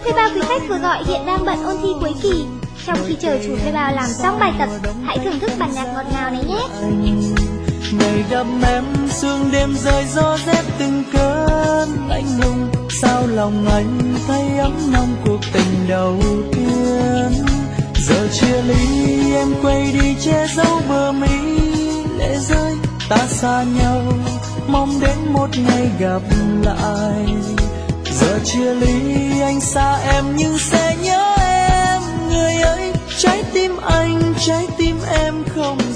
thuê bao quý khách vừa gọi hiện đang bận ôn thi cuối kỳ. Trong khi chờ chủ thuê bao làm xong bài tập, hãy thưởng thức bản nhạc ngọt ngào này nhé. Ngày gặp em sương đêm rơi gió rét từng cơn lạnh lùng, sao lòng anh thấy ấm nóng cuộc tình đầu tiên. Giờ chia ly em quay đi che giấu bờ mi lệ rơi, ta xa nhau mong đến một ngày gặp lại. Giờ chia ly anh xa em nhưng sẽ nhớ em, người ơi trái tim anh trái tim em không